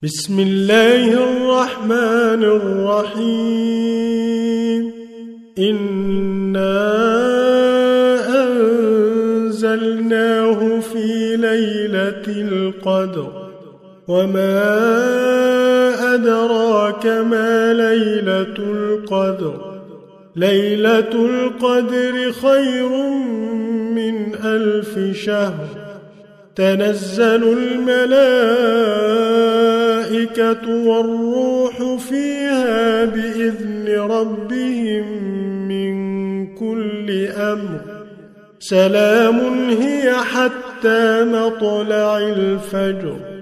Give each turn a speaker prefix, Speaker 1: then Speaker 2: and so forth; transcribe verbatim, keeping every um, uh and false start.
Speaker 1: بسم الله الرحمن الرحيم إنا أنزلناه في ليلة القدر وما أدراك ما ليلة القدر ليلة القدر خير من ألف شهر تنزل الملائكة والروح فيها بإذن ربهم من كل أمر سلام هي حتى مطلع الفجر.